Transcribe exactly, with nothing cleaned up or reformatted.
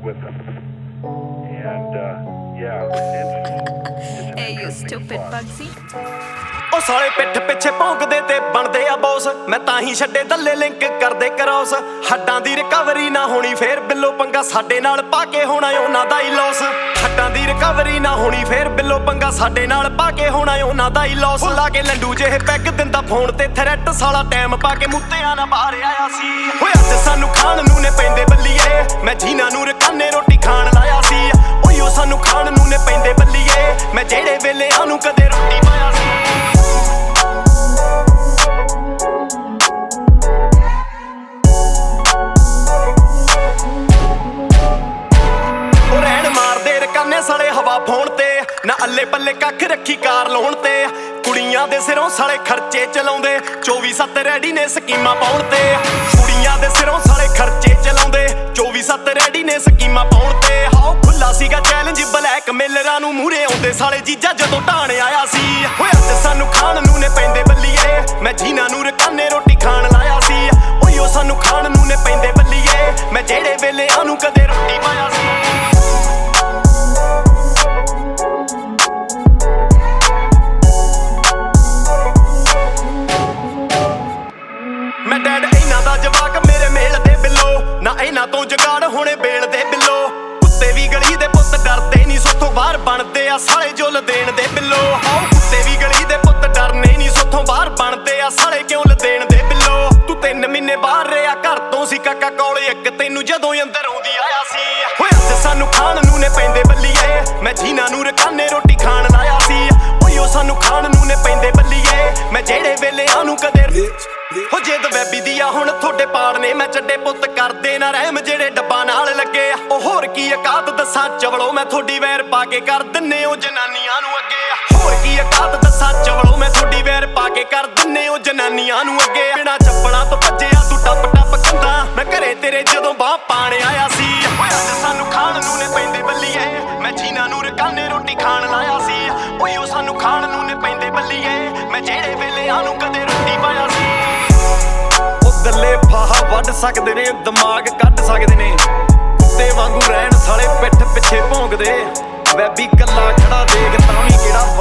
with them. And uh, yeah, it's, it's an Hey, you interesting stupid thought. Bugsy. ਉਹ ਸਾਲੇ ਪਿੱਠ ਪਿੱਛੇ ਭੌਂਕਦੇ ਤੇ ਬਣਦੇ ਆ ਬੌਸ। ਮੈਂ ਤਾਂ ਹੀ ਛੱਡੇ ਦੱਲੇ ਲਿੰਕ ਕਰਦੇ ਕਰੌਸ। ਹੱਡਾਂ ਦੀ ਰਿਕਵਰੀ ਨਾ ਹੋਣੀ ਫੇਰ ਬਿੱਲੋ ਪੰਗਾ ਸਾਡੇ ਨਾਲ ਪਾ ਕੇ ਹੋਣਾ ਉਹਨਾਂ ਦਾ ਹੀ ਲੋਸ। ਹੱਡਾਂ ਦੀ ਰਿਕਵਰੀ ਨਾ ਹੋਣੀ ਫੇਰ ਬਿੱਲੋ ਪੰਗਾ ਸਾਡੇ ਨਾਲ ਪਾ ਕੇ ਹੋਣਾ ਉਹਨਾਂ ਦਾ ਹੀ ਲੋਸ। ਲਾ ਕੇ ਲੰਡੂ ਜਿਹੇ ਪੈਗ ਦਿੰਦਾ ਫੋਨ ਤੇ ਥ੍ਰੈਟ ਸਾਲਾ ਟਾਈਮ ਪਾ ਕੇ ਮੁੱਤਿਆਂ ਨਾ ਬਾਹਰ ਆਇਆ ਸੀ। ਹੋਏ ਅੱਜ ਸਾਨੂੰ ਖਾਣ ਨੂੰ ਨੇ ਪੈਂਦੇ ਬੱਲੀਏ। ਮੈਂ ਜੀਨਾ ਨੂੰ ਰਕਾਨੇ ਰੋਟੀ ਖਾਣ ਲਾਇਆ ਸੀ। ਓਯੋ ਸਾਨੂੰ ਖਾਣ ਨੂੰ ਨੇ ਪੈਂਦੇ ਬੱਲੀਏ। ਮੈਂ ਜਿਹੜੇ ਵੇਲੇ ਆਨੂੰ ਕਦੇ ਰੋਟੀ ਪਾਇਆ ਸੀ। ਸਾਲੇ ਹਵਾ ਫੋਨ ਤੇ ਨਾ ਅੱਲੇ ਪੱਲੇ ਕੱਖ ਰੱਖੀ ਕਾਰ ਲਾਉਣ ਤੇ। ਕੁੜੀਆਂ ਦੇ ਸਿਰੋਂ ਸਾਲੇ ਖਰਚੇ ਚਲਾਉਂਦੇ ਚੌਵੀ ਸੱਤ ਰੈਡੀ ਨੇ ਸਕੀਮਾਂ ਪਾਉਣ ਤੇ। ਕੁੜੀਆਂ ਦੇ ਸਿਰੋਂ ਸਾਲੇ ਖਰਚੇ ਚਲਾਉਂਦੇ ਚੌਵੀ ਸੱਤ ਰੈਡੀ ਨੇ ਸਕੀਮਾਂ ਪਾਉਣ ਤੇ। ਹਾਓ ਖੁੱਲਾ ਸੀਗਾ ਚੈਲੰਜ ਬਲੈਕ ਮੇਲਰਾਂ ਨੂੰ ਮੂਹਰੇ ਆਉਂਦੇ ਸਾਲੇ ਜੀਜਾ ਜਦੋਂ ਢਾਣ ਆਇਆ ਸੀ। ਹੋਏ ਅੱਜ ਸਾਨੂੰ ਖਾਣ ਨੂੰ ਨੇ ਪੈਂਦੇ ਬੱਲੀਏ। ਮੈਂ ਜੀਨਾ ਨੂੰ ਰਕਾਨੇ ਰੋਟੀ ਖਾਣ ਲਾਇਆ ਸੀ। ਓਯੋ ਸਾਨੂੰ ਖਾਣ ਨੂੰ ਨੇ ਪੈਂਦੇ ਬੱਲੀਏ। ਮੈਂ ਜਿਹੜੇ ਵੇਲੇ ਆਨੂੰ ਕਦੇ ਰੋਟੀ ਪਾਇਆ ਸੀ। ਮੈਂ ਡੈਡ ਇਹਨਾਂ ਦਾ ਜਵਾਕ ਮੇਰੇ ਮੇਲ ਦੇ ਬਿੱਲੋ। ਨਾ ਇਹਨਾਂ ਤੋਂ ਜਗਾੜ ਹੋਣੇ ਬੇਲ ਦੇ ਬਿੱਲੋ। ਕੁੱਤੇ ਵੀ ਗਲੀ ਦੇ ਪੁੱਤ ਡਰਦੇ ਨਹੀਂ ਸੋਥੋਂ ਬਾਹਰ ਬਣਦੇ ਆ ਸਾਲੇ ਜੁੱਲ ਦੇਣ ਦੇ ਬਿੱਲੋ। ਆਓ ਕੁੱਤੇ ਵੀ ਗਲੀ ਦੇ ਪੁੱਤ ਡਰਨੇ ਨਹੀਂ ਸੋਥੋਂ ਬਾਹਰ ਬਣਦੇ ਆ ਸਾਲੇ ਕਿਉਂ ਲਦੇਣ ਦੇ ਬਿੱਲੋ। ਤੂੰ ਤਿੰਨ ਮਹੀਨੇ ਬਾਹਰ ਰਿਹਾ ਘਰ ਤੋਂ ਸੀ ਕਾਕਾ ਕੋਲ ਇੱਕ ਤੈਨੂੰ ਜਦੋਂ ਅੰਦਰ ਆਉਂਦੀ ਆਇਆ ਸੀ। ਹੋਏ ਅੱਜ ਸਾਨੂੰ ਖਾਣ ਨੂੰ ਨੇ ਪੈਂਦੇ ਬੱਲੀਏ। ਮੈਂ ਜੀਨਾ ਨੂੰ ਰਕਾਨੇ ਰੋਟੀ ਖਾਣ ਲਾਇਆ ਸੀ। ਓਯੋ ਸਾਨੂੰ ਖਾਣ ਨੂੰ ਨੇ ਪੈਂਦੇ ਬੱਲੀਏ। ਮੈਂ ਜਿਹੜੇ ਵੇਲੇ ਆਨੂੰ ਕਦੇ ਹੋ ਜਿੱਦ ਵੈਬੀ ਦੀ ਆ ਹੁਣ ਤੁਹਾਡੇ ਪਾੜ ਨੇ। ਮੈਂ ਚੱਡੇ ਪੁੱਤ ਕਰਦੇ ਨਾ ਰਹਿਮ ਜਿਹੜੇ ਡੱਬਾ ਨਾਲ ਲੱਗੇ ਆ। ਉਹ ਹੋਰ ਕੀ ਔਕਾਤ ਦੱਸਾਂ ਚਵਲੋ ਮੈਂ ਤੁਹਾਡੀ ਵੈਰ ਪਾ ਕੇ ਕਰ ਦਿੰਨੇ ਉਹ ਜਨਾਨੀਆਂ ਨੂੰ ਅੱਗੇ। ਹੋਰ ਕੀ ਔਕਾਤ ਦੱਸਾਂ ਚਵਲੋ ਮੈਂ ਤੁਹਾਡੀ ਵੈਰ ਪਾ ਕੇ ਕਰ ਦਿੰਨੇ ਉਹ ਜਨਾਨੀਆਂ ਨੂੰ ਅੱਗੇ। ਬਿਨਾਂ ਚੱਪਲਾਂ ਤੋਂ ਭੱਜਿਆ ਤੂੰ ਟੱਪ ਟੱਪ ਕੰਦਾ। ਮੈਂ ਘਰੇ ਤੇਰੇ ਜਦੋਂ ਬਾਹ ਪਾਣ ਆਇਆ ਸੀ। ਅੱਜ ਸਾਨੂੰ ਖਾਣ ਨੂੰ ਨੇ ਪੈਂਦੇ ਬੱਲੀਏ। ਮੈਂ ਜੀਨਾ ਨੂੰ ਰਕਾਨੇ ਰੋਟੀ ਖਾਣ ਲਾਇਆ ਸੀ। ਓਯੋ ਸਾਨੂੰ ਖਾਣ ਨੂੰ ਨੇ ਪੈਂਦੇ ਬੱਲੀਏ। ਮੈਂ ਜਿਹੜੇ ਵੇਲੇ ਆਨੂੰ ਕਦੇ ਰੋਟੀ ਪਾਇਆ ਸੀ। ਦੱਲੇ ਫਾਹਾ ਵੱਢ ਸਕਦੇ ਨੇ ਦਿਮਾਗ ਕੱਢ ਸਕਦੇ ਨੇ। ਕੁੱਤੇ ਵਾਂਗੂ ਰਹਿਣ ਸਾਲੇ ਪਿੱਠ ਪਿੱਛੇ ਭੌਂਕਦੇ। ਵੈਬੀ ਕੱਲਾ ਖੜਾ ਦੇਖ ਤਾਂ ਵੀ ਕਿਹੜਾ